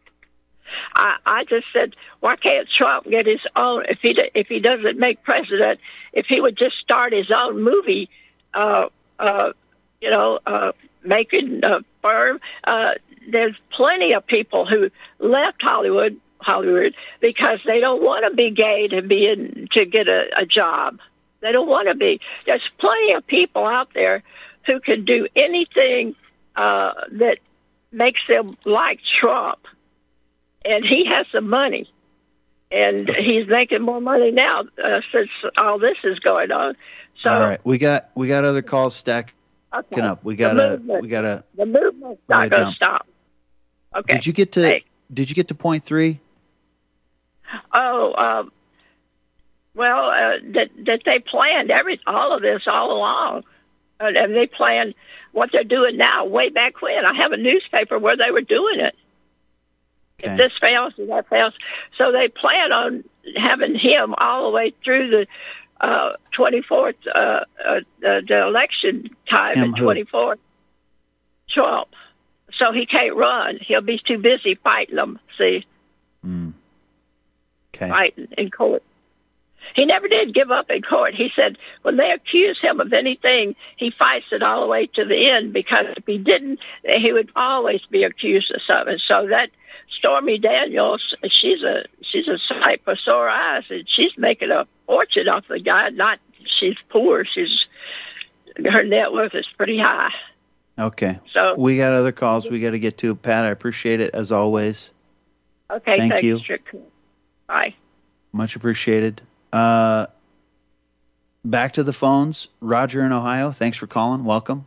I, I just said, why can't Trump get his own? If he if he doesn't make president, if he would just start his own movie, uh, uh, you know, uh, making uh, firm. Uh, there's plenty of people who left Hollywood, Hollywood, because they don't want to be gay to be in to get a, a job. They don't want to be. There's plenty of people out there who can do anything uh, that makes them like Trump, and he has the money. and he's making more money now uh, since all this is going on. So, all right, we got we got other calls stacking okay. up. We gotta we gotta. The movement's not going to stop. Okay. Did you get to hey. Did you get to point three? Oh, um, well, uh, that that they planned every all of this all along, uh, and they planned what they're doing now way back when. I have a newspaper where they were doing it. Okay. If this fails, if that fails, so they plan on having him all the way through the uh, twenty-fourth, uh, uh, the, the election time him at twenty-fourth. Trump. So he can't run. He'll be too busy fighting them, see? Mm. Okay. Fighting in court. He never did give up in court. He said when they accuse him of anything, he fights it all the way to the end, because if he didn't, he would always be accused of something. So that Stormy Daniels, she's a she's a sight for sore eyes, and she's making a fortune off the guy. Not she's poor. She's her net worth is pretty high. Okay. So we got other calls we got to get to. Pat, I appreciate it as always. Okay, thank thanks, you. Bye. Much appreciated. Uh, back to the phones. Roger in Ohio, thanks for calling. Welcome.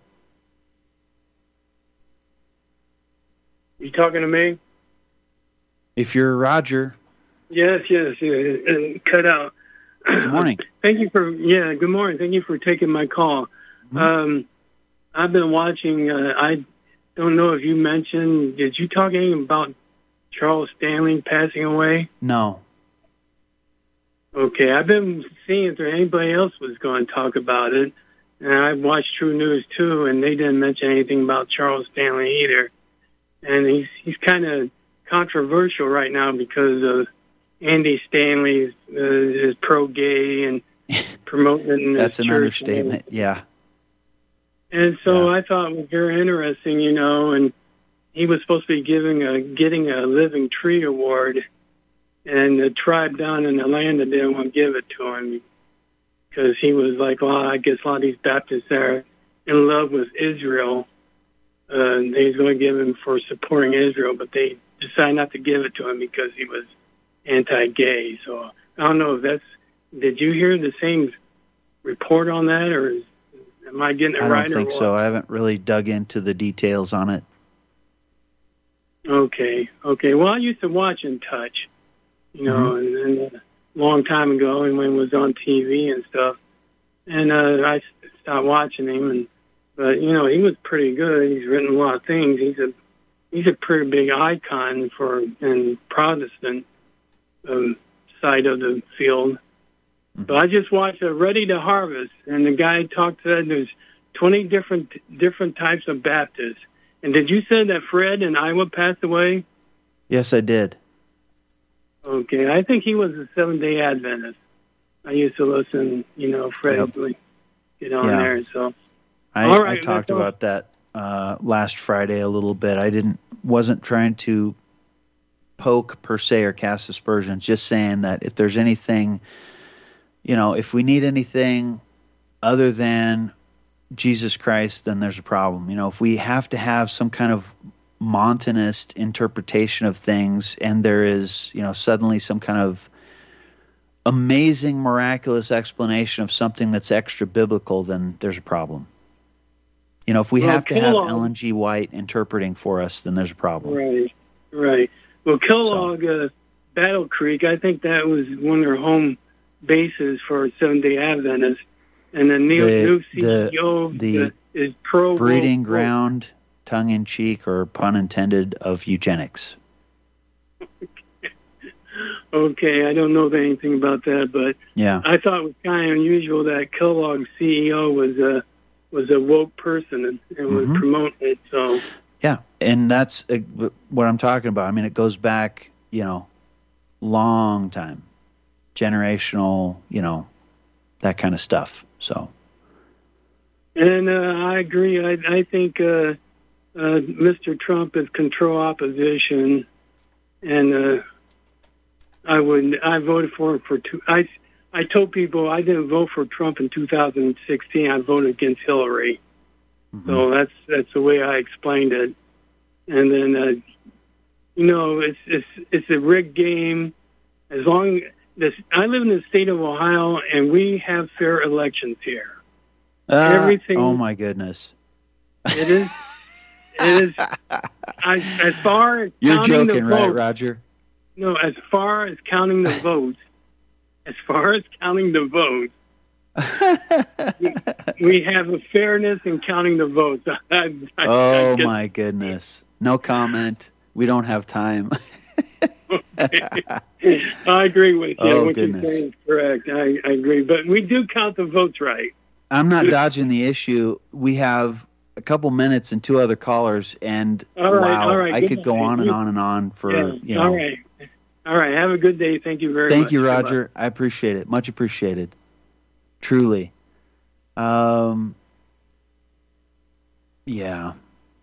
You talking to me? If you're Roger. Yes, yes. Uh, uh, cut out. Good morning. Thank you for, yeah, good morning. Thank you for taking my call. Mm-hmm. Um, I've been watching, uh, I don't know if you mentioned, did you talk anything about Charles Stanley passing away? No. Okay, I've been seeing if there anybody else was going to talk about it. And I watched True News too, and they didn't mention anything about Charles Stanley either. And he's he's kind of controversial right now because of Andy Stanley uh, is pro-gay and promoting That's his an church. understatement, yeah. And so yeah. I thought it was very interesting, you know, and he was supposed to be giving a getting a Living Tree Award, and the tribe down in Atlanta didn't want to give it to him because he was like, well, I guess a lot of these Baptists are in love with Israel. Uh, they was going to give him for supporting Israel, but they decided not to give it to him because he was anti-gay. So I don't know if that's, did you hear the same report on that, or is, am I getting it I right? I don't think or what? so. I haven't really dug into the details on it. Okay, okay. Well, I used to watch In Touch, you know, mm-hmm. and, and a long time ago, and when it was on T V and stuff. And uh, I stopped watching him, and but you know, he was pretty good. He's written a lot of things. He's a he's a pretty big icon for in Protestant um, side of the field. Mm-hmm. So I just watched uh, Ready to Harvest, and the guy talked said there's twenty different different types of Baptists. And did you say that Fred in Iowa passed away? Yes, I did. Okay, I think he was a Seventh-day Adventist. I used to listen, you know, Fred Yep. would get on Yeah. there. So I, All right, I talked that's all. about that uh, last Friday a little bit. I didn't wasn't trying to poke per se or cast aspersions, just saying that if there's anything, you know, if we need anything other than Jesus Christ, then there's a problem. You know, if we have to have some kind of Montanist interpretation of things, and there is, you know, suddenly some kind of amazing, miraculous explanation of something that's extra biblical, then there's a problem. You know, if we Well, have to have Kellogg- Ellen G. White interpreting for us, then there's a problem. Right, right. Well, Kellogg, uh, Battle Creek, I think that was one of their home bases for Seventh-day Adventists. And the new, The- new C E O the- the uh, is pro Breeding ground, tongue-in-cheek, or pun intended, of eugenics. Okay, I don't know anything about that, but Yeah. I thought it was kind of unusual that Kellogg's C E O was a was a woke person and, and was Mhm. promoting it. So Yeah, and that's uh, what I'm talking about. I mean, it goes back, you know, long time, generational, you know, that kind of stuff. So, And uh, I agree. I, I think uh, uh, Mister Trump is control opposition, and uh, I would. I voted for him for two. I I told people I didn't vote for Trump in two thousand sixteen. I voted against Hillary. mm-hmm. So that's that's the way I explained it. And then, uh, you know, it's it's it's a rigged game, As long this, I live in the state of Ohio, and we have fair elections here. Uh, Everything. Oh my goodness! It is. It is. I, as far as You're counting joking, the right, votes, Roger? No, as far as counting the votes, as far as counting the votes, we, we have a fairness in counting the votes. I, I, Oh I just, my goodness! No comment. We don't have time. I agree with you. Oh, what goodness. you're saying is correct. I, I agree, but we do count the votes right. I'm not dodging the issue. We have a couple minutes and two other callers, and All right, wow, all right, I good could go night. on and on and on for Yeah, you know. all right, all right. Have a good day. Thank you very much. Thank you, Goodbye. Roger. I appreciate it. Much appreciated. Truly. Um. Yeah.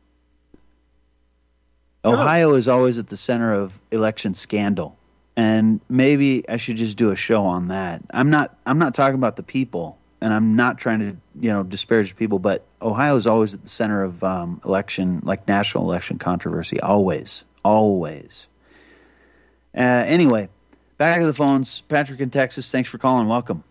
Ohio is always at the center of election scandal, and maybe I should just do a show on that. I'm not. I'm not talking about the people, and I'm not trying to, you know, disparage people, but Ohio is always at the center of um, election, like national election controversy. Always, always. Uh, anyway, back to the phones. Patrick in Texas. Thanks for calling. Welcome.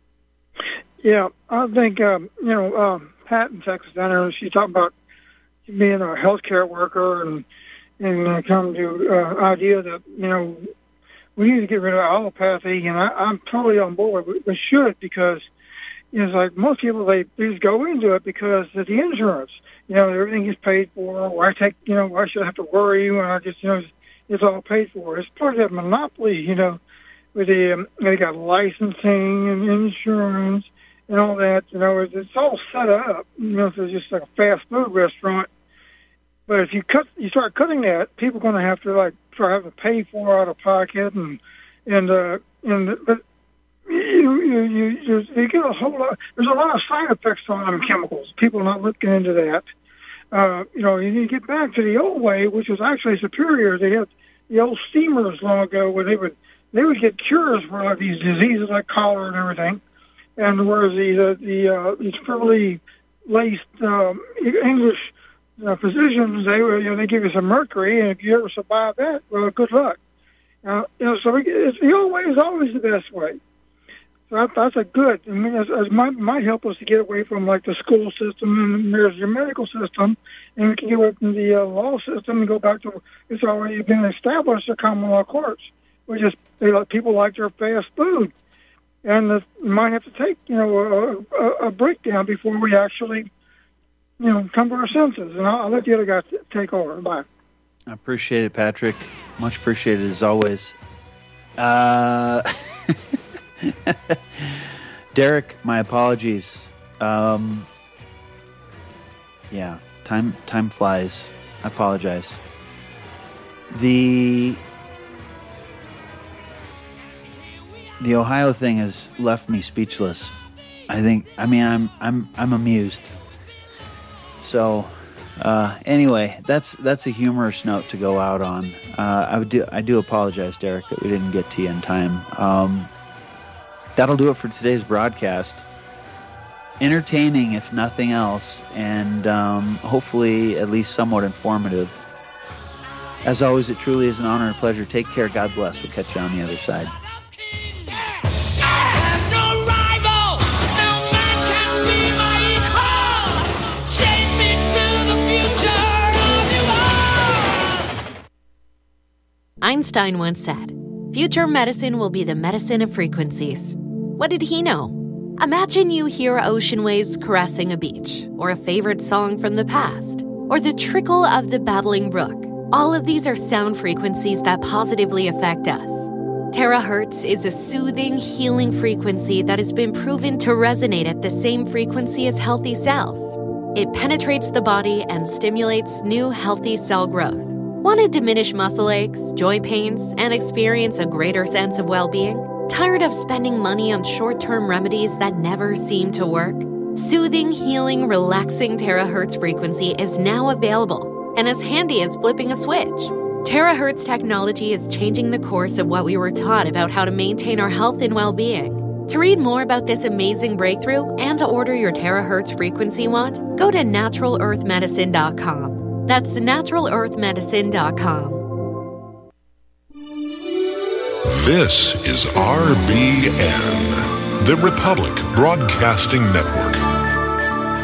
Yeah, I think, um, you know, um, Pat in Texas, I know she talked about being a healthcare worker and and uh, come to uh, idea that, you know, we need to get rid of allopathy, and I, I'm totally on board. We, we should, because, you know, it's like most people, they, they just go into it because of the insurance. You know, everything is paid for. Why take, you know, why should I have to worry when I just, you know, it's, it's all paid for. It's part of that monopoly, you know, with the, um, they got licensing and insurance and all that, you know, it's, it's all set up. You know, so it's just like a fast food restaurant. But if you cut, you start cutting that, people are going to have to like start having to pay for out of pocket, and and uh, and but you you you you, you get a whole lot. There's a lot of side effects on them chemicals. People are not looking into that. Uh, you know, you need to get back to the old way, which was actually superior. They had the old steamers long ago where they would they would get cures for like these diseases like cholera and everything. And whereas the uh, the uh, these frivolly laced um, English uh, physicians, they were, you know, they give you some mercury, and if you ever survive that, well, good luck. Uh, you know, so we, it's, the old way is always the best way. So that, that's a good. I mean, as, as might might help us to get away from like the school system, and there's your medical system, and we can get away from the uh, law system and go back to it's already been established, the common law courts. We just they let people like their fast food. And the, you might have to take, you know, a, a, a breakdown before we actually, you know, come to our senses. And I'll, I'll let the other guys t- take over. Bye. I appreciate it, Patrick. Much appreciated as always. Uh, Derek, my apologies. Um, yeah, time time flies. I apologize. The the Ohio thing has left me speechless. I think. I mean, I'm I'm I'm amused. So, uh, anyway, that's that's a humorous note to go out on. Uh, I would do I do apologize, Derek, that we didn't get to you in time. Um, that'll do it for today's broadcast. Entertaining, if nothing else, and um, hopefully at least somewhat informative. As always, it truly is an honor and pleasure. Take care. God bless. We'll catch you on the other side. Einstein once said, "Future medicine will be the medicine of frequencies." What did he know? Imagine you hear ocean waves caressing a beach, or a favorite song from the past, or the trickle of the babbling brook. All of these are sound frequencies that positively affect us. Terahertz is a soothing, healing frequency that has been proven to resonate at the same frequency as healthy cells. It penetrates the body and stimulates new, healthy cell growth. Want to diminish muscle aches, joint pains, and experience a greater sense of well-being? Tired of spending money on short-term remedies that never seem to work? Soothing, healing, relaxing terahertz frequency is now available and as handy as flipping a switch. Terahertz technology is changing the course of what we were taught about how to maintain our health and well-being. To read more about this amazing breakthrough and to order your terahertz frequency wand, go to natural earth medicine dot com. That's natural earth medicine dot com. This is R B N, the Republic Broadcasting Network.